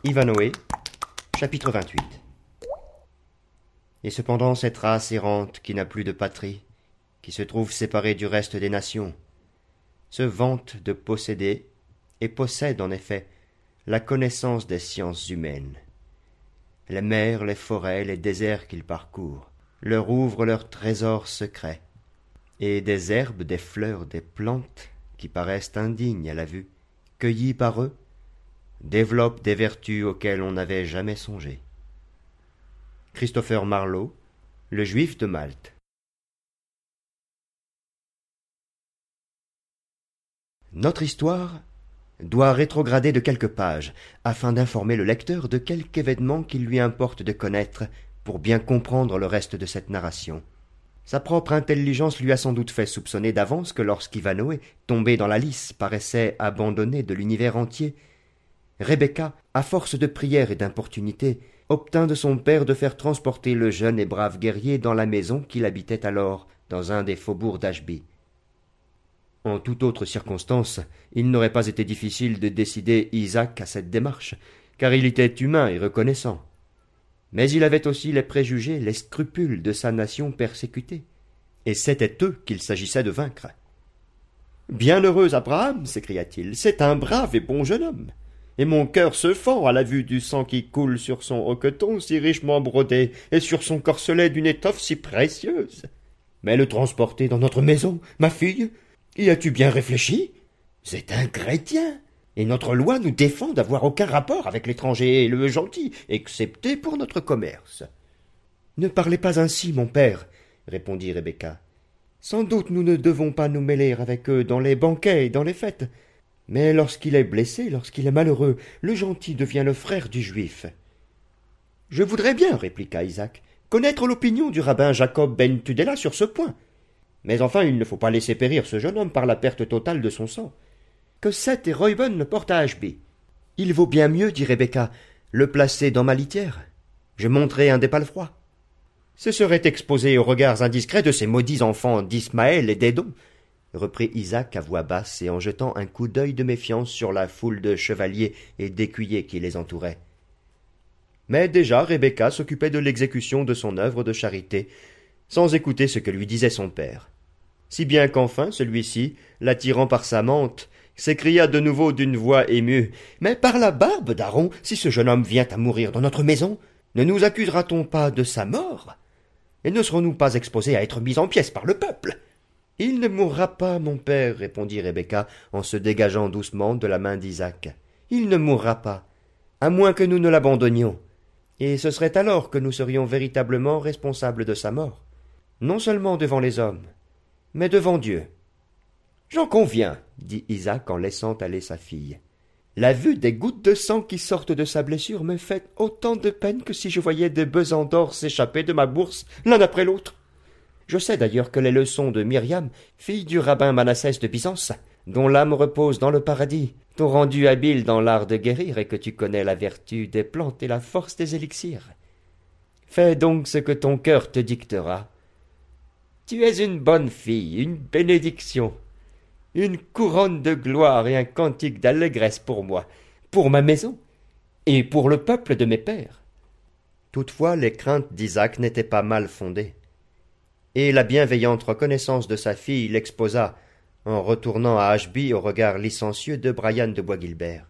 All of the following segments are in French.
Ivanhoé, chapitre 28. Et cependant cette race errante qui n'a plus de patrie, qui se trouve séparée du reste des nations, se vante de posséder, et possède en effet, la connaissance des sciences humaines. Les mers, les forêts, les déserts qu'ils parcourent, leur ouvrent leurs trésors secrets, et des herbes, des fleurs, des plantes, qui paraissent indignes à la vue, cueillies par eux, développent des vertus auxquelles on n'avait jamais songé. Christopher Marlowe, le Juif de Malte. Notre histoire doit rétrograder de quelques pages, afin d'informer le lecteur de quelque événement qu'il lui importe de connaître pour bien comprendre le reste de cette narration. Sa propre intelligence lui a sans doute fait soupçonner d'avance que lorsqu'Ivanhoé, tombé dans la lice, paraissait abandonné de l'univers entier, Rebecca, à force de prières et d'importunités, obtint de son père de faire transporter le jeune et brave guerrier dans la maison qu'il habitait alors dans un des faubourgs d'Ashby. En toute autre circonstance, il n'aurait pas été difficile de décider Isaac à cette démarche, car il était humain et reconnaissant. Mais il avait aussi les préjugés, les scrupules de sa nation persécutée, et c'étaient eux qu'il s'agissait de vaincre. « Bienheureux Abraham, s'écria-t-il, c'est un brave et bon jeune homme, et mon cœur se fend à la vue du sang qui coule sur son hoqueton si richement brodé et sur son corselet d'une étoffe si précieuse. Mais le transporter dans notre maison, ma fille, y as-tu bien réfléchi? C'est un chrétien, et notre loi nous défend d'avoir aucun rapport avec l'étranger et le gentil, excepté pour notre commerce. »« Ne parlez pas ainsi, mon père, » répondit Rebecca. « Sans doute nous ne devons pas nous mêler avec eux dans les banquets et dans les fêtes. Mais lorsqu'il est blessé, lorsqu'il est malheureux, le gentil devient le frère du juif. »« Je voudrais bien, » répliqua Isaac, « connaître l'opinion du rabbin Jacob ben Tudela sur ce point. Mais enfin, il ne faut pas laisser périr ce jeune homme par la perte totale de son sang. Que Seth et Reuben le portent à Ashby. Il vaut bien mieux, dit Rebecca, le placer dans ma litière. Je monterai un des palefrois. Ce serait exposé aux regards indiscrets de ces maudits enfants d'Ismaël et d'Édom, reprit Isaac à voix basse et en jetant un coup d'œil de méfiance sur la foule de chevaliers et d'écuyers qui les entouraient. Mais déjà Rebecca s'occupait de l'exécution de son œuvre de charité, sans écouter ce que lui disait son père. Si bien qu'enfin celui-ci, l'attirant par sa mante, s'écria de nouveau d'une voix émue. « Mais par la barbe d'Aaron, si ce jeune homme vient à mourir dans notre maison, ne nous accusera-t-on pas de sa mort? Et ne serons-nous pas exposés à être mis en pièces par le peuple? » « Il ne mourra pas, mon père, répondit Rebecca en se dégageant doucement de la main d'Isaac. Il ne mourra pas, à moins que nous ne l'abandonnions. Et ce serait alors que nous serions véritablement responsables de sa mort, non seulement devant les hommes, mais devant Dieu. J'en conviens, dit Isaac en laissant aller sa fille. La vue des gouttes de sang qui sortent de sa blessure me fait autant de peine que si je voyais des besants d'or s'échapper de ma bourse l'un après l'autre. Je sais d'ailleurs que les leçons de Myriam, fille du rabbin Manassès de Byzance, dont l'âme repose dans le paradis, t'ont rendu habile dans l'art de guérir et que tu connais la vertu des plantes et la force des élixirs. Fais donc ce que ton cœur te dictera. Tu es une bonne fille, une bénédiction, une couronne de gloire et un cantique d'allégresse pour moi, pour ma maison et pour le peuple de mes pères. » Toutefois, les craintes d'Isaac n'étaient pas mal fondées, et la bienveillante reconnaissance de sa fille l'exposa, en retournant à Ashby au regard licencieux de Brian de Bois-Guilbert.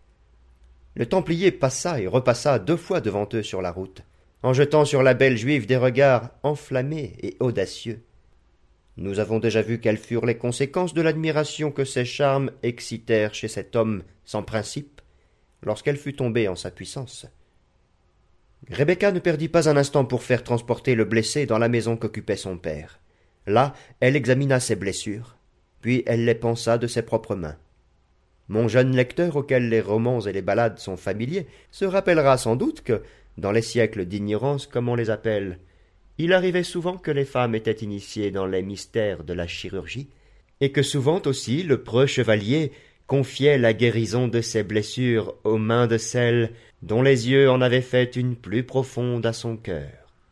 Le Templier passa et repassa 2 fois devant eux sur la route, en jetant sur la belle juive des regards enflammés et audacieux. Nous avons déjà vu quelles furent les conséquences de l'admiration que ses charmes excitèrent chez cet homme sans principe, lorsqu'elle fut tombée en sa puissance. Rebecca ne perdit pas un instant pour faire transporter le blessé dans la maison qu'occupait son père. Là, elle examina ses blessures, puis elle les pansa de ses propres mains. Mon jeune lecteur, auquel les romans et les ballades sont familiers, se rappellera sans doute que, dans les siècles d'ignorance, comme on les appelle, il arrivait souvent que les femmes étaient initiées dans les mystères de la chirurgie, et que souvent aussi le preux chevalier confiait la guérison de ses blessures aux mains de celle dont les yeux en avaient fait une plus profonde à son cœur.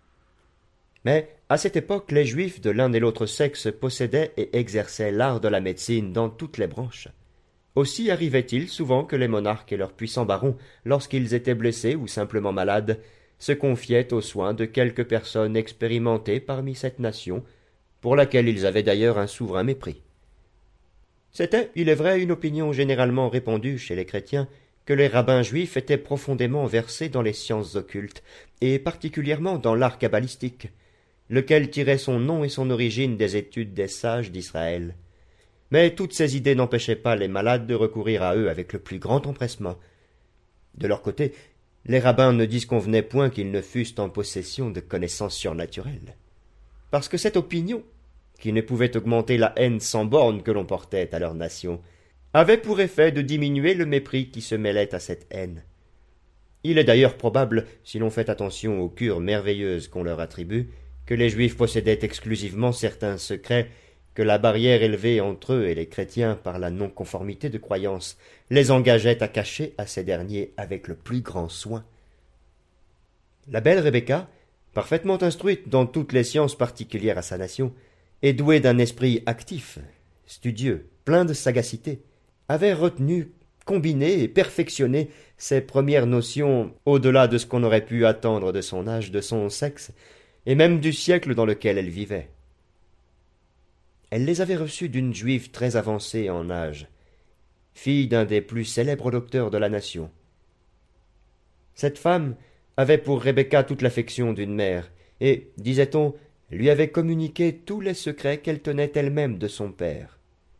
Mais à cette époque, les Juifs de l'un et l'autre sexe possédaient et exerçaient l'art de la médecine dans toutes les branches. Aussi arrivait-il souvent que les monarques et leurs puissants barons, lorsqu'ils étaient blessés ou simplement malades, se confiaient aux soins de quelques personnes expérimentées parmi cette nation, pour laquelle ils avaient d'ailleurs un souverain mépris. C'était, il est vrai, une opinion généralement répandue chez les chrétiens, que les rabbins juifs étaient profondément versés dans les sciences occultes, et particulièrement dans l'art kabbalistique, lequel tirait son nom et son origine des études des sages d'Israël. Mais toutes ces idées n'empêchaient pas les malades de recourir à eux avec le plus grand empressement. De leur côté, les rabbins ne disconvenaient point qu'ils ne fussent en possession de connaissances surnaturelles. Parce que cette opinion, qui ne pouvait augmenter la haine sans borne que l'on portait à leur nation, avait pour effet de diminuer le mépris qui se mêlait à cette haine. Il est d'ailleurs probable, si l'on fait attention aux cures merveilleuses qu'on leur attribue, que les Juifs possédaient exclusivement certains secrets que la barrière élevée entre eux et les chrétiens par la non-conformité de croyance les engageait à cacher à ces derniers avec le plus grand soin. La belle Rebecca, parfaitement instruite dans toutes les sciences particulières à sa nation, et douée d'un esprit actif, studieux, plein de sagacité, avait retenu, combiné et perfectionné ses premières notions au-delà de ce qu'on aurait pu attendre de son âge, de son sexe, et même du siècle dans lequel elle vivait. Elle les avait reçues d'une juive très avancée en âge, fille d'un des plus célèbres docteurs de la nation. Cette femme avait pour Rebecca toute l'affection d'une mère, et, disait-on, lui avait communiqué tous les secrets qu'elle tenait elle-même de son père.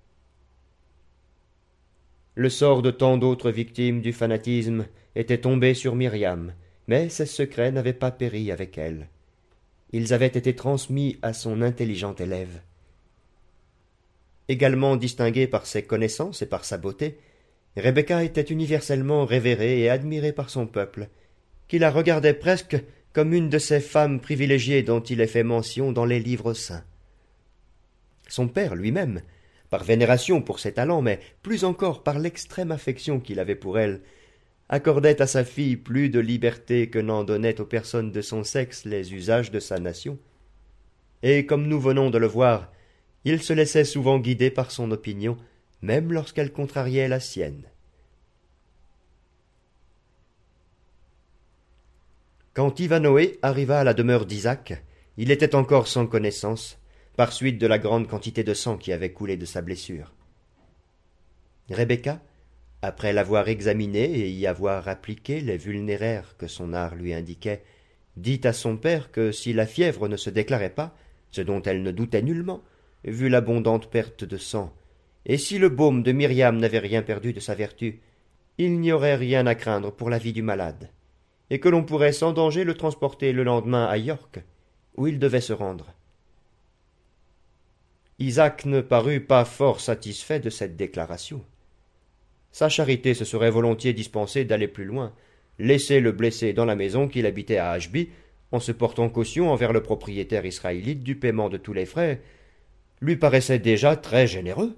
Le sort de tant d'autres victimes du fanatisme était tombé sur Myriam, mais ces secrets n'avaient pas péri avec elle. Ils avaient été transmis à son intelligent élève. Également distinguée par ses connaissances et par sa beauté, Rebecca était universellement révérée et admirée par son peuple, qui la regardait presque comme une de ces femmes privilégiées dont il est fait mention dans les livres saints. Son père lui-même, par vénération pour ses talents, mais plus encore par l'extrême affection qu'il avait pour elle, accordait à sa fille plus de liberté que n'en donnaient aux personnes de son sexe les usages de sa nation. Et comme nous venons de le voir, il se laissait souvent guider par son opinion, même lorsqu'elle contrariait la sienne. Quand Ivanoé arriva à la demeure d'Isaac, il était encore sans connaissance, par suite de la grande quantité de sang qui avait coulé de sa blessure. Rebecca, après l'avoir examiné et y avoir appliqué les vulnéraires que son art lui indiquait, dit à son père que si la fièvre ne se déclarait pas, ce dont elle ne doutait nullement, vu l'abondante perte de sang, et si le baume de Myriam n'avait rien perdu de sa vertu, il n'y aurait rien à craindre pour la vie du malade, et que l'on pourrait sans danger le transporter le lendemain à York, où il devait se rendre. Isaac ne parut pas fort satisfait de cette déclaration. Sa charité se serait volontiers dispensée d'aller plus loin, laisser le blessé dans la maison qu'il habitait à Ashby, en se portant caution envers le propriétaire israélite du paiement de tous les frais, lui paraissait déjà très généreux.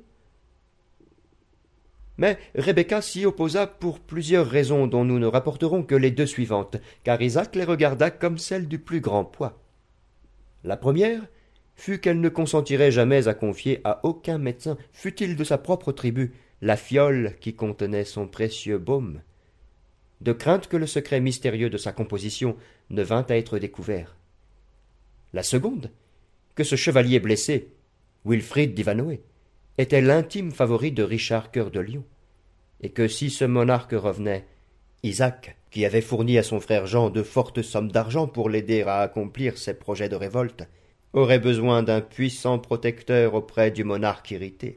Mais Rebecca s'y opposa pour plusieurs raisons dont nous ne rapporterons que les deux suivantes, car Isaac les regarda comme celles du plus grand poids. La première fut qu'elle ne consentirait jamais à confier à aucun médecin, fût-il de sa propre tribu, la fiole qui contenait son précieux baume, de crainte que le secret mystérieux de sa composition ne vînt à être découvert. La seconde, que ce chevalier blessé, Wilfrid d'Ivanoé, était l'intime favori de Richard Cœur de Lion, et que si ce monarque revenait, Isaac, qui avait fourni à son frère Jean de fortes sommes d'argent pour l'aider à accomplir ses projets de révolte, aurait besoin d'un puissant protecteur auprès du monarque irrité.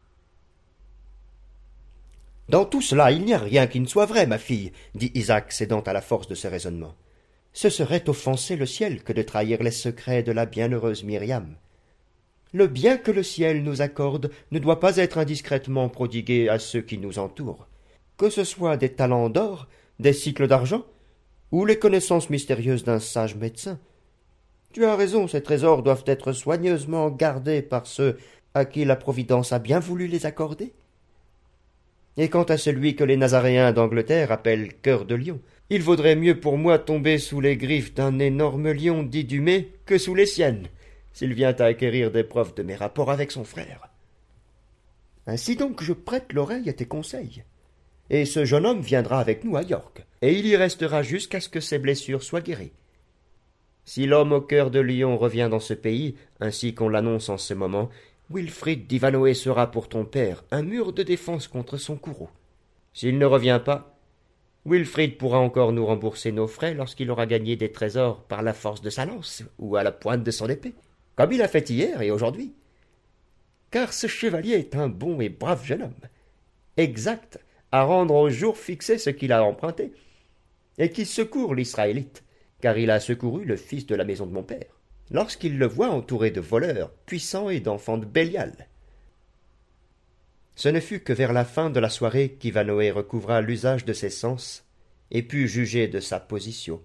« Dans tout cela, il n'y a rien qui ne soit vrai, ma fille, » dit Isaac, cédant à la force de ses raisonnements. « Ce serait offenser le ciel que de trahir les secrets de la bienheureuse Myriam. Le bien que le ciel nous accorde ne doit pas être indiscrètement prodigué à ceux qui nous entourent, que ce soit des talents d'or, des cycles d'argent, ou les connaissances mystérieuses d'un sage médecin. Tu as raison, ces trésors doivent être soigneusement gardés par ceux à qui la Providence a bien voulu les accorder. Et quant à celui que les Nazaréens d'Angleterre appellent Cœur de Lion, il vaudrait mieux pour moi tomber sous les griffes d'un énorme lion dit du Mai que sous les siennes, s'il vient à acquérir des preuves de mes rapports avec son frère. » Ainsi donc je prête l'oreille à tes conseils. Et ce jeune homme viendra avec nous à York, et il y restera jusqu'à ce que ses blessures soient guéries. Si l'homme au cœur de lion revient dans ce pays, ainsi qu'on l'annonce en ce moment, Wilfrid d'Ivanoé sera pour ton père un mur de défense contre son courroux. S'il ne revient pas, Wilfrid pourra encore nous rembourser nos frais lorsqu'il aura gagné des trésors par la force de sa lance ou à la pointe de son épée, comme il a fait hier et aujourd'hui. Car ce chevalier est un bon et brave jeune homme, exact à rendre au jour fixé ce qu'il a emprunté, et qui secourt l'Israélite, car il a secouru le fils de la maison de mon père, lorsqu'il le voit entouré de voleurs puissants et d'enfants de Bélial. Ce ne fut que vers la fin de la soirée qu'Ivanoé recouvra l'usage de ses sens et put juger de sa position.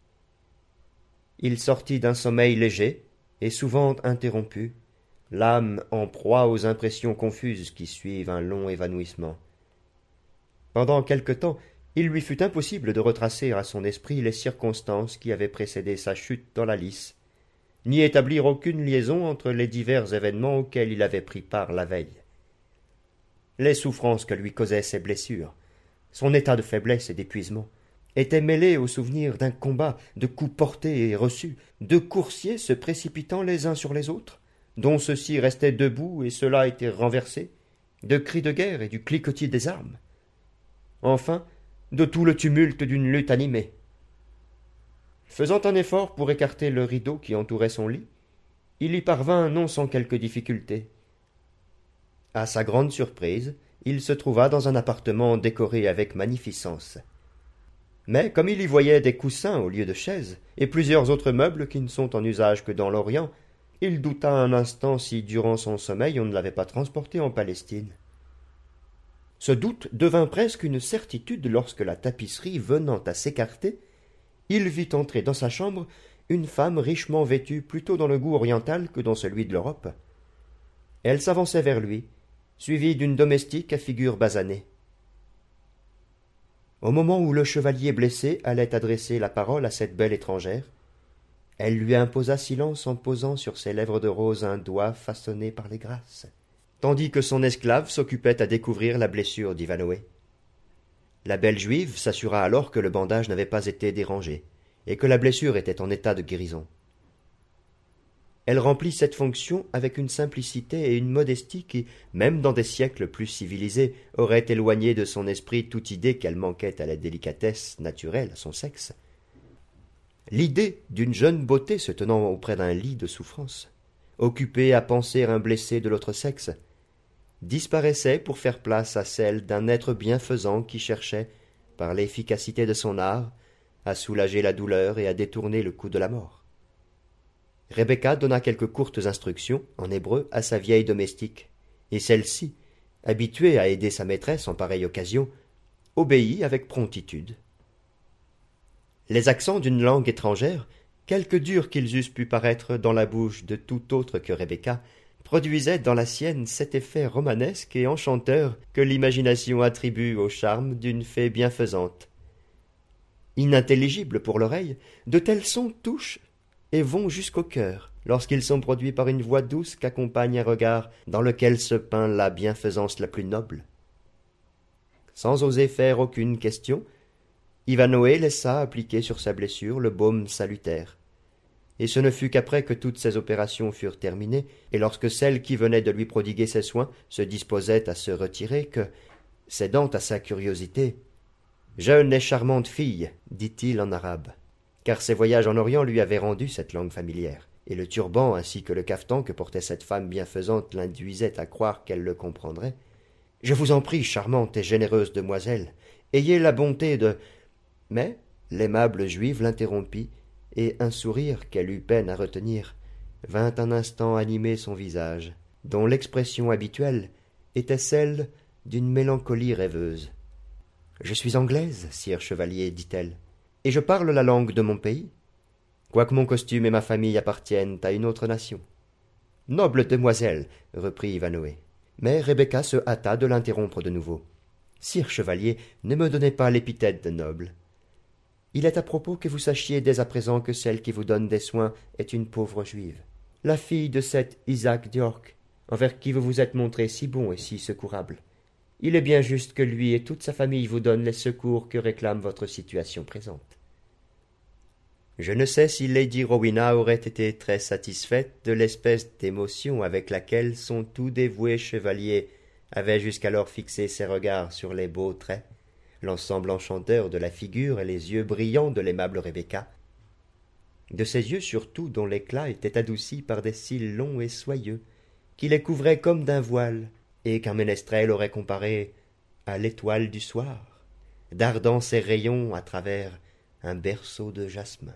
Il sortit d'un sommeil léger et souvent interrompu, l'âme en proie aux impressions confuses qui suivent un long évanouissement. Pendant quelque temps, il lui fut impossible de retracer à son esprit les circonstances qui avaient précédé sa chute dans la lice, ni établir aucune liaison entre les divers événements auxquels il avait pris part la veille. Les souffrances que lui causaient ses blessures, son état de faiblesse et d'épuisement, étaient mêlés au souvenir d'un combat, de coups portés et reçus, de coursiers se précipitant les uns sur les autres, dont ceux-ci restaient debout et ceux-là étaient renversés, de cris de guerre et du cliquetis des armes. Enfin, de tout le tumulte d'une lutte animée. Faisant un effort pour écarter le rideau qui entourait son lit, il y parvint non sans quelque difficulté. À sa grande surprise, il se trouva dans un appartement décoré avec magnificence. Mais comme il y voyait des coussins au lieu de chaises, et plusieurs autres meubles qui ne sont en usage que dans l'Orient, il douta un instant si, durant son sommeil, on ne l'avait pas transporté en Palestine. Ce doute devint presque une certitude lorsque, la tapisserie venant à s'écarter, il vit entrer dans sa chambre une femme richement vêtue plutôt dans le goût oriental que dans celui de l'Europe. Elle s'avançait vers lui, suivie d'une domestique à figure basanée. Au moment où le chevalier blessé allait adresser la parole à cette belle étrangère, elle lui imposa silence en posant sur ses lèvres de rose un doigt façonné par les grâces, tandis que son esclave s'occupait à découvrir la blessure d'Ivanoé. La belle juive s'assura alors que le bandage n'avait pas été dérangé, et que la blessure était en état de guérison. Elle remplit cette fonction avec une simplicité et une modestie qui, même dans des siècles plus civilisés, auraient éloigné de son esprit toute idée qu'elle manquait à la délicatesse naturelle à son sexe. L'idée d'une jeune beauté se tenant auprès d'un lit de souffrance, occupée à panser un blessé de l'autre sexe, disparaissait pour faire place à celle d'un être bienfaisant qui cherchait, par l'efficacité de son art, à soulager la douleur et à détourner le coup de la mort. Rebecca donna quelques courtes instructions, en hébreu, à sa vieille domestique, et celle-ci, habituée à aider sa maîtresse en pareille occasion, obéit avec promptitude. Les accents d'une langue étrangère, quelque durs qu'ils eussent pu paraître dans la bouche de tout autre que Rebecca, produisaient dans la sienne cet effet romanesque et enchanteur que l'imagination attribue au charme d'une fée bienfaisante. Inintelligibles pour l'oreille, de tels sons touchent et vont jusqu'au cœur, lorsqu'ils sont produits par une voix douce qu'accompagne un regard dans lequel se peint la bienfaisance la plus noble. Sans oser faire aucune question, Ivanoé laissa appliquer sur sa blessure le baume salutaire. Et ce ne fut qu'après que toutes ces opérations furent terminées, et lorsque celle qui venait de lui prodiguer ses soins se disposait à se retirer, que, cédant à sa curiosité, « Jeune et charmante fille, dit-il en arabe, car ses voyages en Orient lui avaient rendu cette langue familière, et le turban ainsi que le cafetan que portait cette femme bienfaisante l'induisaient à croire qu'elle le comprendrait. Je vous en prie, charmante et généreuse demoiselle, ayez la bonté de... » Mais l'aimable juive l'interrompit, et un sourire qu'elle eut peine à retenir vint un instant animer son visage, dont l'expression habituelle était celle d'une mélancolie rêveuse. « Je suis anglaise, sire chevalier, dit-elle, et je parle la langue de mon pays, quoique mon costume et ma famille appartiennent à une autre nation. »« Noble demoiselle, reprit Ivanoé. Mais Rebecca se hâta de l'interrompre de nouveau. « Sire chevalier, ne me donnez pas l'épithète de noble. Il est à propos que vous sachiez dès à présent que celle qui vous donne des soins est une pauvre juive, la fille de cet Isaac d'York, envers qui vous vous êtes montré si bon et si secourable. Il est bien juste que lui et toute sa famille vous donnent les secours que réclame votre situation présente. » Je ne sais si Lady Rowena aurait été très satisfaite de l'espèce d'émotion avec laquelle son tout dévoué chevalier avait jusqu'alors fixé ses regards sur les beaux traits, l'ensemble enchanteur de la figure et les yeux brillants de l'aimable Rebecca, de ses yeux surtout dont l'éclat était adouci par des cils longs et soyeux, qui les couvraient comme d'un voile, et qu'un ménestrel aurait comparé à l'étoile du soir, dardant ses rayons à travers un berceau de jasmin.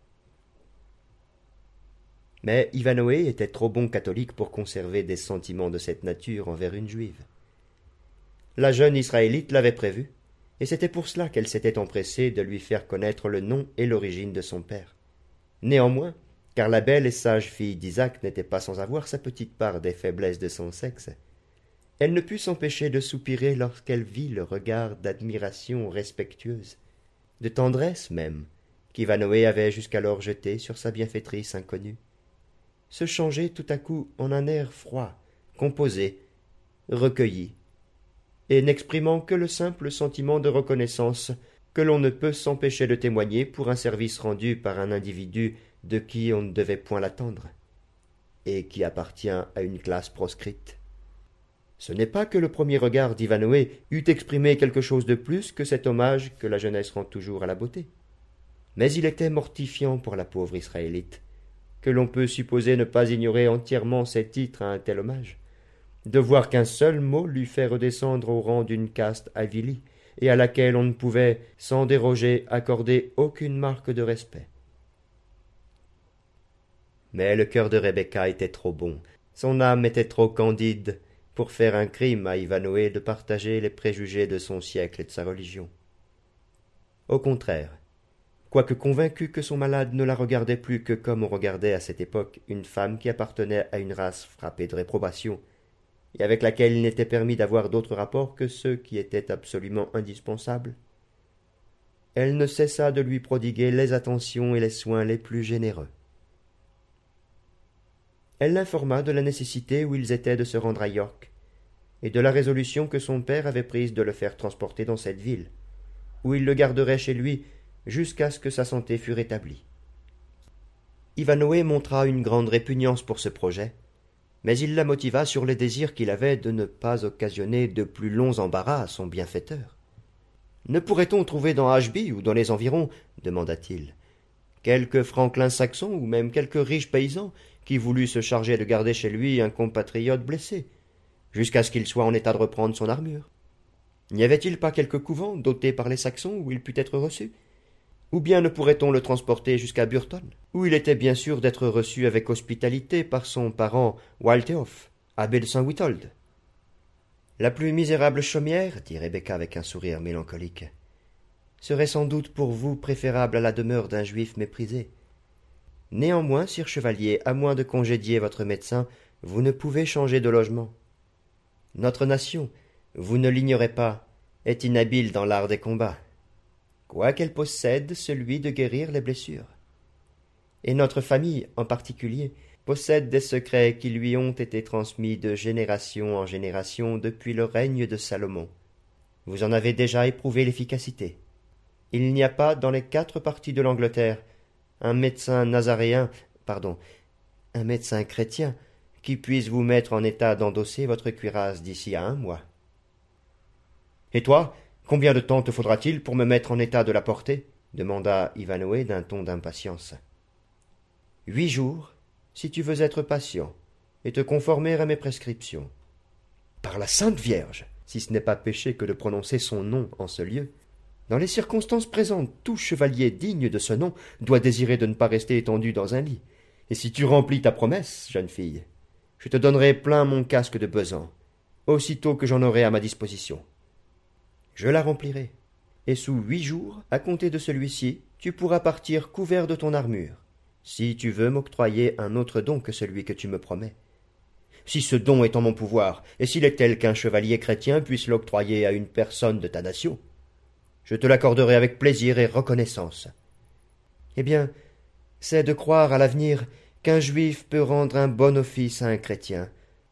Mais Ivanhoé était trop bon catholique pour conserver des sentiments de cette nature envers une juive. La jeune Israélite l'avait prévu, et c'était pour cela qu'elle s'était empressée de lui faire connaître le nom et l'origine de son père. Néanmoins, car la belle et sage fille d'Isaac n'était pas sans avoir sa petite part des faiblesses de son sexe, elle ne put s'empêcher de soupirer lorsqu'elle vit le regard d'admiration respectueuse, de tendresse même, qu'Ivanhoé avait jusqu'alors jeté sur sa bienfaitrice inconnue, se changer tout à coup en un air froid, composé, recueilli, et n'exprimant que le simple sentiment de reconnaissance que l'on ne peut s'empêcher de témoigner pour un service rendu par un individu de qui on ne devait point l'attendre, et qui appartient à une classe proscrite. Ce n'est pas que le premier regard d'Ivanhoé eût exprimé quelque chose de plus que cet hommage que la jeunesse rend toujours à la beauté. Mais il était mortifiant pour la pauvre Israélite, que l'on peut supposer ne pas ignorer entièrement ses titres à un tel hommage, de voir qu'un seul mot lui fait redescendre au rang d'une caste avilie, et à laquelle on ne pouvait, sans déroger, accorder aucune marque de respect. Mais le cœur de Rebecca était trop bon, son âme était trop candide, pour faire un crime à Ivanhoé de partager les préjugés de son siècle et de sa religion. Au contraire, quoique convaincu que son malade ne la regardait plus que comme on regardait à cette époque une femme qui appartenait à une race frappée de réprobation, et avec laquelle il n'était permis d'avoir d'autres rapports que ceux qui étaient absolument indispensables, elle ne cessa de lui prodiguer les attentions et les soins les plus généreux. Elle l'informa de la nécessité où ils étaient de se rendre à York, et de la résolution que son père avait prise de le faire transporter dans cette ville, où il le garderait chez lui jusqu'à ce que sa santé fût rétablie. Ivanhoé montra une grande répugnance pour ce projet, mais il la motiva sur le désir qu'il avait de ne pas occasionner de plus longs embarras à son bienfaiteur. « Ne pourrait-on trouver dans Ashby ou dans les environs, demanda-t-il, quelque franklin saxon ou même quelque riche paysan qui voulût se charger de garder chez lui un compatriote blessé, jusqu'à ce qu'il soit en état de reprendre son armure? N'y avait-il pas quelque couvent doté par les Saxons où il pût être reçu? Ou bien ne pourrait-on le transporter jusqu'à Burton, où il était bien sûr d'être reçu avec hospitalité par son parent Waltheof, abbé de Saint-Withold? La plus misérable chaumière, dit Rebecca avec un sourire mélancolique, serait sans doute pour vous préférable à la demeure d'un juif méprisé. Néanmoins, sire chevalier, à moins de congédier votre médecin, vous ne pouvez changer de logement. Notre nation, vous ne l'ignorez pas, est inhabile dans l'art des combats, quoiqu'elle possède celui de guérir les blessures. Et notre famille, en particulier, possède des secrets qui lui ont été transmis de génération en génération depuis le règne de Salomon. Vous en avez déjà éprouvé l'efficacité. Il n'y a pas dans les 4 parties de l'Angleterre un médecin chrétien qui puisse vous mettre en état d'endosser votre cuirasse d'ici à 1 mois. Et toi, combien de temps te faudra-t-il pour me mettre en état de la porter? Demanda Ivanhoé d'un ton d'impatience. 8 jours, si tu veux être patient, et te conformer à mes prescriptions. Par la Sainte Vierge, si ce n'est pas péché que de prononcer son nom en ce lieu, dans les circonstances présentes, tout chevalier digne de ce nom doit désirer de ne pas rester étendu dans un lit. Et si tu remplis ta promesse, jeune fille, je te donnerai plein mon casque de besan, aussitôt que j'en aurai à ma disposition. Je la remplirai, et sous 8 jours, à compter de celui-ci, tu pourras partir couvert de ton armure, si tu veux m'octroyer un autre don que celui que tu me promets. Si ce don est en mon pouvoir, et s'il est tel qu'un chevalier chrétien puisse l'octroyer à une personne de ta nation, je te l'accorderai avec plaisir et reconnaissance. Eh bien, c'est de croire à l'avenir qu'un juif peut rendre un bon office à un chrétien,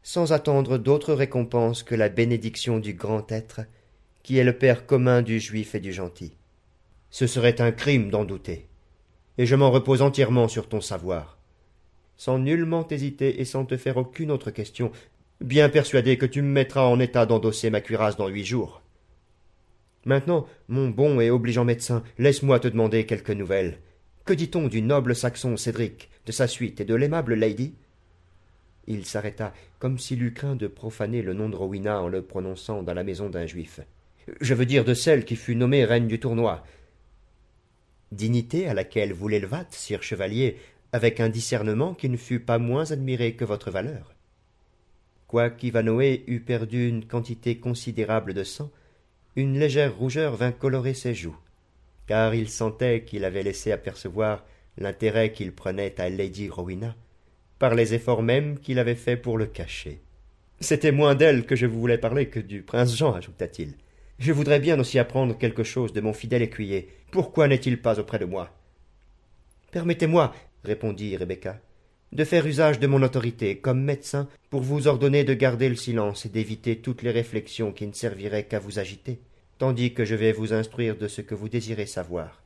sans attendre d'autre récompense que la bénédiction du grand être, qui est le père commun du juif et du gentil. Ce serait un crime d'en douter, et je m'en repose entièrement sur ton savoir. Sans nullement hésiter et sans te faire aucune autre question, bien persuadé que tu me mettras en état d'endosser ma cuirasse dans 8 jours. Maintenant, mon bon et obligeant médecin, laisse-moi te demander quelques nouvelles. Que dit-on du noble Saxon Cédric, de sa suite et de l'aimable Lady? Il s'arrêta, comme s'il eût craint de profaner le nom de Rowena en le prononçant dans la maison d'un juif. Je veux dire de celle qui fut nommée reine du tournoi. Dignité à laquelle vous l'élevâtes, sire chevalier, avec un discernement qui ne fut pas moins admiré que votre valeur. Quoiqu'Ivanhoé eût perdu une quantité considérable de sang, une légère rougeur vint colorer ses joues, car il sentait qu'il avait laissé apercevoir l'intérêt qu'il prenait à Lady Rowena, par les efforts mêmes qu'il avait faits pour le cacher. C'était moins d'elle que je vous voulais parler que du prince Jean, ajouta-t-il. Je voudrais bien aussi apprendre quelque chose de mon fidèle écuyer. Pourquoi n'est-il pas auprès de moi? Permettez-moi, répondit Rebecca, de faire usage de mon autorité comme médecin pour vous ordonner de garder le silence et d'éviter toutes les réflexions qui ne serviraient qu'à vous agiter, tandis que je vais vous instruire de ce que vous désirez savoir.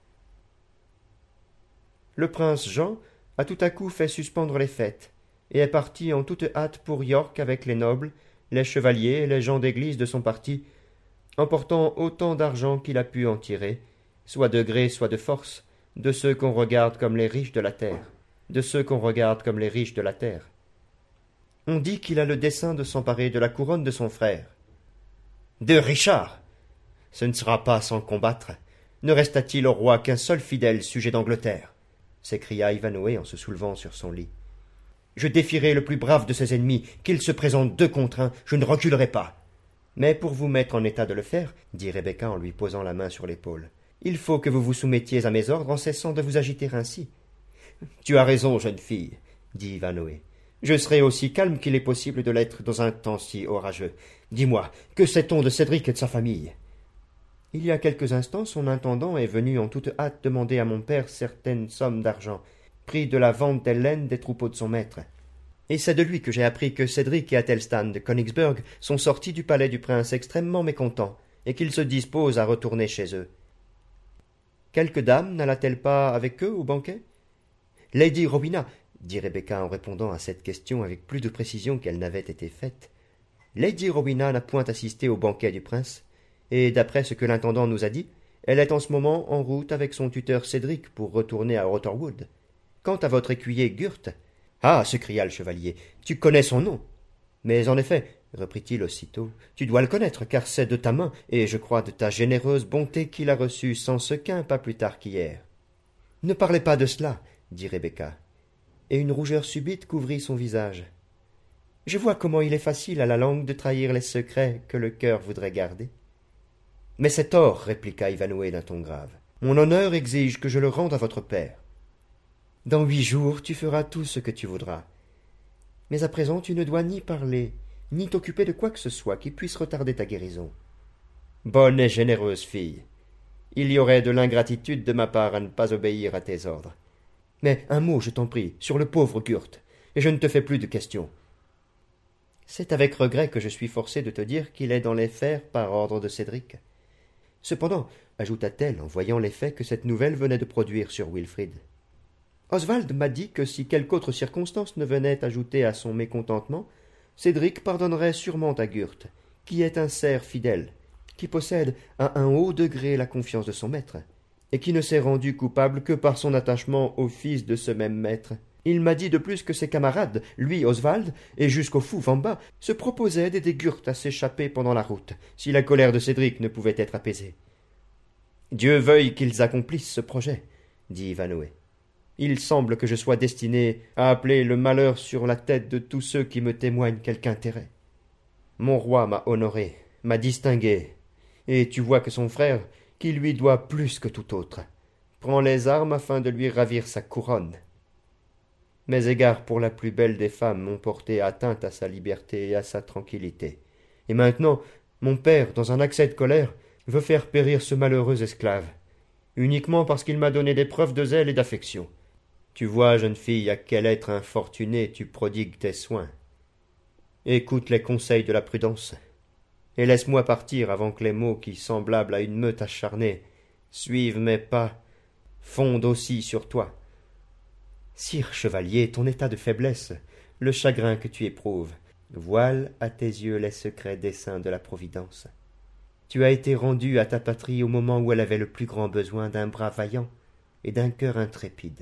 Le prince Jean a tout à coup fait suspendre les fêtes, et est parti en toute hâte pour York avec les nobles, les chevaliers et les gens d'église de son parti, emportant autant d'argent qu'il a pu en tirer, soit de gré, soit de force, de ceux qu'on regarde comme les riches de la terre, On dit qu'il a le dessein de s'emparer de la couronne de son frère. De Richard! Ce ne sera pas sans combattre. Ne resta-t-il au roi qu'un seul fidèle sujet d'Angleterre? S'écria Ivanhoé en se soulevant sur son lit. Je défierai le plus brave de ses ennemis, qu'il se présente 2 contre 1, je ne reculerai pas. Mais pour vous mettre en état de le faire, dit Rebecca en lui posant la main sur l'épaule, il faut que vous vous soumettiez à mes ordres en cessant de vous agiter ainsi. Tu as raison, jeune fille, dit Ivanhoé. Je serai aussi calme qu'il est possible de l'être dans un temps si orageux. Dis-moi, que sait-on de Cédric et de sa famille? Il y a quelques instants, son intendant est venu en toute hâte demander à mon père certaines sommes d'argent, pris de la vente des laines des troupeaux de son maître. Et c'est de lui que j'ai appris que Cédric et Athelstan de Königsberg sont sortis du palais du prince extrêmement mécontents, et qu'ils se disposent à retourner chez eux. Quelque dame n'alla-t-elle pas avec eux au banquet? Lady Rowena, dit Rebecca en répondant à cette question avec plus de précision qu'elle n'avait été faite. Lady Rowena n'a point assisté au banquet du prince, et d'après ce que l'intendant nous a dit, elle est en ce moment en route avec son tuteur Cédric pour retourner à Rotherwood. Quant à votre écuyer Gurth... Ah, s'écria le chevalier, tu connais son nom. Mais en effet, reprit-il aussitôt, tu dois le connaître, car c'est de ta main, et je crois de ta généreuse bonté qu'il a reçu sans sequin pas plus tard qu'hier. Ne parlez pas de cela, dit Rebecca, et une rougeur subite couvrit son visage. Je vois comment il est facile à la langue de trahir les secrets que le cœur voudrait garder. Mais c'est tort, répliqua Ivanhoé d'un ton grave. Mon honneur exige que je le rende à votre père. Dans 8 jours, tu feras tout ce que tu voudras. Mais à présent, tu ne dois ni parler, ni t'occuper de quoi que ce soit qui puisse retarder ta guérison. Bonne et généreuse fille, il y aurait de l'ingratitude de ma part à ne pas obéir à tes ordres. Mais un mot, je t'en prie, sur le pauvre Gurth, et je ne te fais plus de questions. C'est avec regret que je suis forcé de te dire qu'il est dans les fers par ordre de Cédric. Cependant, ajouta-t-elle en voyant l'effet que cette nouvelle venait de produire sur Wilfrid, Oswald m'a dit que si quelque autre circonstance ne venait ajouter à son mécontentement, Cédric pardonnerait sûrement à Gurth, qui est un serf fidèle, qui possède à un haut degré la confiance de son maître, et qui ne s'est rendu coupable que par son attachement au fils de ce même maître. Il m'a dit de plus que ses camarades, lui Oswald, et jusqu'au fou Vamba, se proposaient d'aider Gurth à s'échapper pendant la route, si la colère de Cédric ne pouvait être apaisée. Dieu veuille qu'ils accomplissent ce projet, dit Ivanhoé. Il semble que je sois destiné à appeler le malheur sur la tête de tous ceux qui me témoignent quelque intérêt. Mon roi m'a honoré, m'a distingué, et tu vois que son frère, qui lui doit plus que tout autre, prend les armes afin de lui ravir sa couronne. Mes égards pour la plus belle des femmes m'ont porté atteinte à sa liberté et à sa tranquillité. Et maintenant, mon père, dans un accès de colère, veut faire périr ce malheureux esclave, uniquement parce qu'il m'a donné des preuves de zèle et d'affection. Tu vois, jeune fille, à quel être infortuné tu prodigues tes soins. Écoute les conseils de la prudence, et laisse-moi partir avant que les mots qui, semblables à une meute acharnée, suivent mes pas, fondent aussi sur toi. Sire chevalier, ton état de faiblesse, le chagrin que tu éprouves, voile à tes yeux les secrets desseins de la Providence. Tu as été rendu à ta patrie au moment où elle avait le plus grand besoin d'un bras vaillant et d'un cœur intrépide.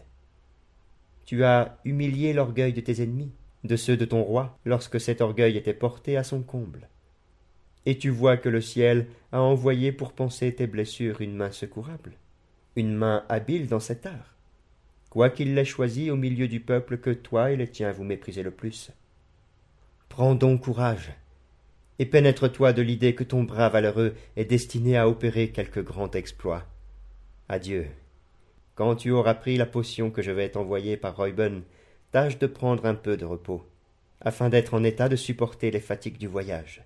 Tu as humilié l'orgueil de tes ennemis, de ceux de ton roi, lorsque cet orgueil était porté à son comble. Et tu vois que le ciel a envoyé pour panser tes blessures une main secourable, une main habile dans cet art, quoiqu'il l'ait choisie au milieu du peuple que toi et les tiens vous méprisez le plus. Prends donc courage, et pénètre-toi de l'idée que ton bras valeureux est destiné à opérer quelque grand exploit. Adieu. Quand tu auras pris la potion que je vais t'envoyer par Reuben, tâche de prendre un peu de repos, afin d'être en état de supporter les fatigues du voyage.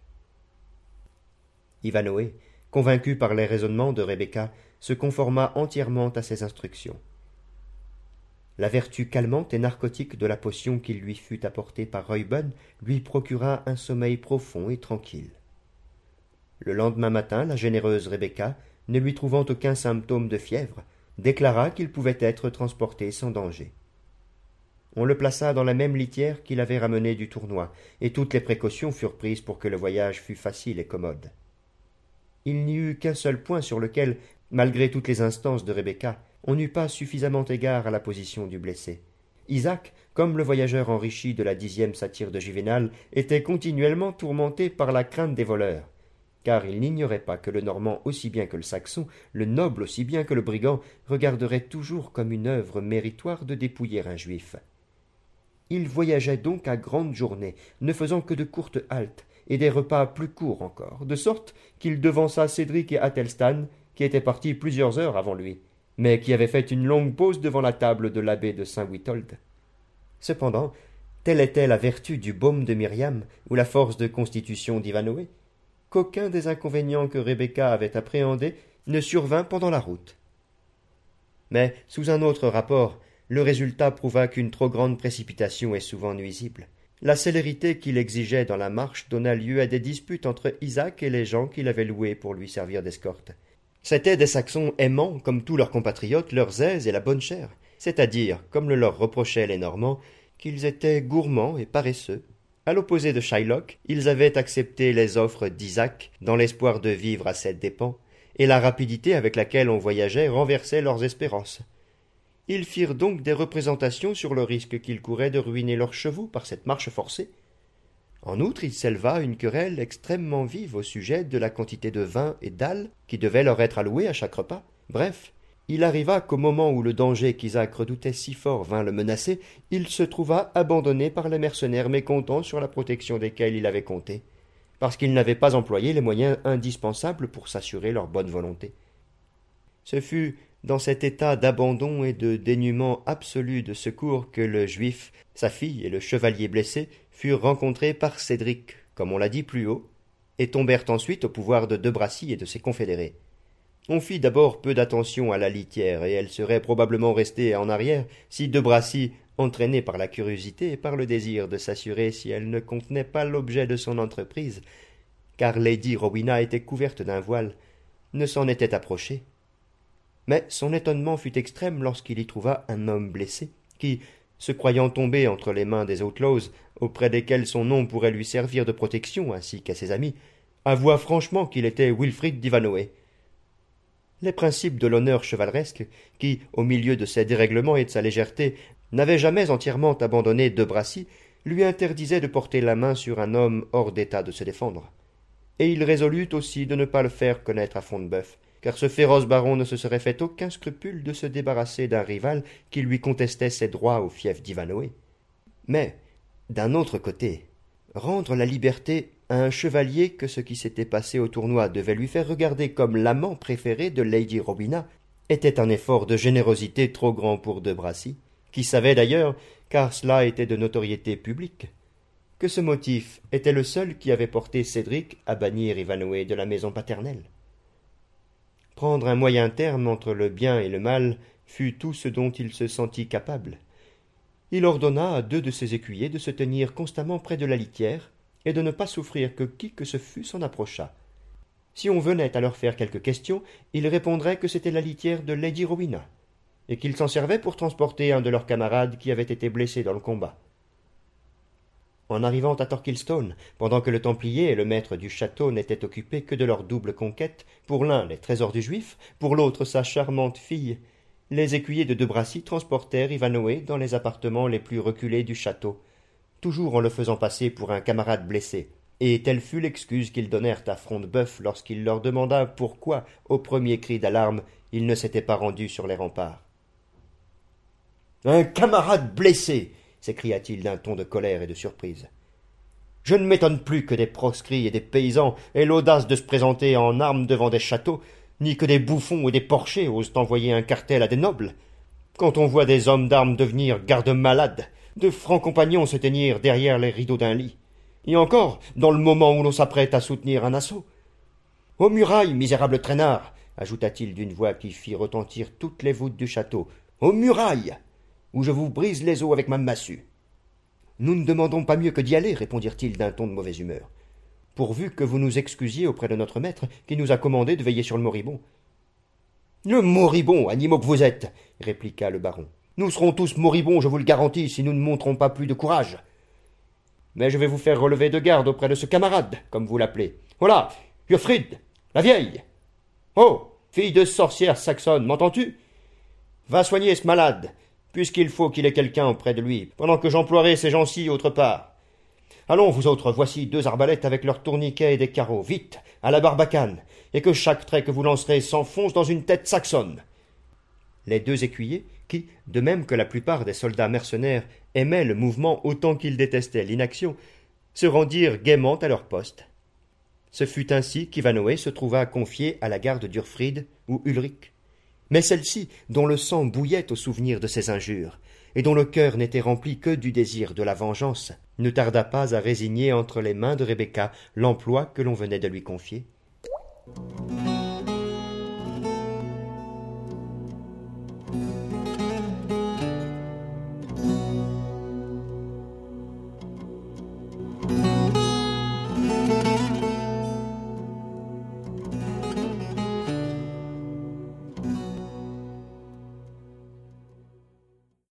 Ivanhoé, convaincu par les raisonnements de Rebecca, se conforma entièrement à ses instructions. La vertu calmante et narcotique de la potion qui lui fut apportée par Reuben lui procura un sommeil profond et tranquille. Le lendemain matin, la généreuse Rebecca, ne lui trouvant aucun symptôme de fièvre, déclara qu'il pouvait être transporté sans danger. On le plaça dans la même litière qu'il avait ramenée du tournoi, et toutes les précautions furent prises pour que le voyage fût facile et commode. Il n'y eut qu'un seul point sur lequel, malgré toutes les instances de Rebecca, on n'eut pas suffisamment égard à la position du blessé. Isaac, comme le voyageur enrichi de la 10e satire de Juvénal, était continuellement tourmenté par la crainte des voleurs, car il n'ignorait pas que le Normand aussi bien que le Saxon, le noble aussi bien que le brigand, regarderait toujours comme une œuvre méritoire de dépouiller un Juif. Il voyageait donc à grandes journées, ne faisant que de courtes haltes, et des repas plus courts encore, de sorte qu'il devança Cédric et Athelstan, qui étaient partis plusieurs heures avant lui, mais qui avaient fait une longue pause devant la table de l'abbé de Saint-Witold. Cependant, telle était la vertu du baume de Myriam, ou la force de constitution d'Ivanhoé, qu'aucun des inconvénients que Rebecca avait appréhendés ne survint pendant la route. Mais, sous un autre rapport, le résultat prouva qu'une trop grande précipitation est souvent nuisible. La célérité qu'il exigeait dans la marche donna lieu à des disputes entre Isaac et les gens qu'il avait loués pour lui servir d'escorte. C'étaient des Saxons aimant, comme tous leurs compatriotes, leurs aises et la bonne chère, c'est-à-dire, comme le leur reprochaient les Normands, qu'ils étaient gourmands et paresseux. À l'opposé de Shylock, ils avaient accepté les offres d'Isaac dans l'espoir de vivre à ses dépens, et la rapidité avec laquelle on voyageait renversait leurs espérances. Ils firent donc des représentations sur le risque qu'ils couraient de ruiner leurs chevaux par cette marche forcée. En outre, il s'éleva une querelle extrêmement vive au sujet de la quantité de vin et d'alles qui devait leur être allouée à chaque repas. Bref, il arriva qu'au moment où le danger qu'Isaac redoutait si fort vint le menacer, il se trouva abandonné par les mercenaires mécontents sur la protection desquels il avait compté, parce qu'il n'avait pas employé les moyens indispensables pour s'assurer leur bonne volonté. Ce fut dans cet état d'abandon et de dénuement absolu de secours que le Juif, sa fille et le chevalier blessé furent rencontrés par Cédric, comme on l'a dit plus haut, et tombèrent ensuite au pouvoir de De Bracy et de ses confédérés. On fit d'abord peu d'attention à la litière, et elle serait probablement restée en arrière si De Bracy, entraîné par la curiosité et par le désir de s'assurer si elle ne contenait pas l'objet de son entreprise, car Lady Rowena était couverte d'un voile, ne s'en était approché. Mais son étonnement fut extrême lorsqu'il y trouva un homme blessé, qui, se croyant tombé entre les mains des outlaws, auprès desquels son nom pourrait lui servir de protection ainsi qu'à ses amis, avoua franchement qu'il était Wilfrid d'Ivanhoé. Les principes de l'honneur chevaleresque, qui, au milieu de ses dérèglements et de sa légèreté, n'avaient jamais entièrement abandonné De Bracy, lui interdisaient de porter la main sur un homme hors d'état de se défendre. Et il résolut aussi de ne pas le faire connaître à Front-de-Bœuf, car ce féroce baron ne se serait fait aucun scrupule de se débarrasser d'un rival qui lui contestait ses droits au fief d'Ivanhoé. Mais, d'un autre côté, rendre la liberté à un chevalier que ce qui s'était passé au tournoi devait lui faire regarder comme l'amant préféré de Lady Rowena était un effort de générosité trop grand pour De Bracy, qui savait d'ailleurs, car cela était de notoriété publique, que ce motif était le seul qui avait porté Cédric à bannir Ivanhoé de la maison paternelle. Prendre un moyen terme entre le bien et le mal fut tout ce dont il se sentit capable. Il ordonna à 2 de ses écuyers de se tenir constamment près de la litière, et de ne pas souffrir que qui que ce fût s'en approchât. Si on venait à leur faire quelques questions, ils répondraient que c'était la litière de Lady Rowena, et qu'ils s'en servaient pour transporter un de leurs camarades qui avait été blessé dans le combat. En arrivant à Torquilstone, pendant que le Templier et le maître du château n'étaient occupés que de leur double conquête, pour l'un les trésors du Juif, pour l'autre sa charmante fille, les écuyers de Bracy transportèrent Ivanhoé dans les appartements les plus reculés du château, toujours en le faisant passer pour un camarade blessé, et telle fut l'excuse qu'ils donnèrent à Front-de-Bœuf lorsqu'il leur demanda pourquoi, au premier cri d'alarme, il ne s'était pas rendu sur les remparts. « Un camarade blessé !» s'écria-t-il d'un ton de colère et de surprise. « Je ne m'étonne plus que des proscrits et des paysans aient l'audace de se présenter en armes devant des châteaux, ni que des bouffons et des porchers osent envoyer un cartel à des nobles. Quand on voit des hommes d'armes devenir gardes-malades, de francs compagnons se tenir derrière les rideaux d'un lit, et encore dans le moment où l'on s'apprête à soutenir un assaut. Aux murailles, misérable traînard, ajouta-t-il d'une voix qui fit retentir toutes les voûtes du château, aux murailles, où je vous brise les os avec ma massue. Nous ne demandons pas mieux que d'y aller, répondirent-ils d'un ton de mauvaise humeur, pourvu que vous nous excusiez auprès de notre maître qui nous a commandé de veiller sur le moribond. Le moribond, animaux que vous êtes, répliqua le baron. Nous serons tous moribonds, je vous le garantis, si nous ne montrons pas plus de courage. Mais je vais vous faire relever de garde auprès de ce camarade, comme vous l'appelez. Voilà, Urfrid, la vieille. Oh, fille de sorcière saxonne, m'entends-tu? Va soigner ce malade, puisqu'il faut qu'il ait quelqu'un auprès de lui, pendant que j'emploierai ces gens-ci autre part. Allons, vous autres, voici 2 arbalètes avec leurs tourniquets et des carreaux, vite, à la barbacane, et que chaque trait que vous lancerez s'enfonce dans une tête saxonne. Les 2 écuyers, qui, de même que la plupart des soldats mercenaires, aimaient le mouvement autant qu'ils détestaient l'inaction, se rendirent gaiement à leur poste. Ce fut ainsi qu'Ivanhoé se trouva confié à la garde d'Urfrid ou Ulrich. Mais celle-ci, dont le sang bouillait au souvenir de ses injures, et dont le cœur n'était rempli que du désir de la vengeance, ne tarda pas à résigner entre les mains de Rebecca l'emploi que l'on venait de lui confier.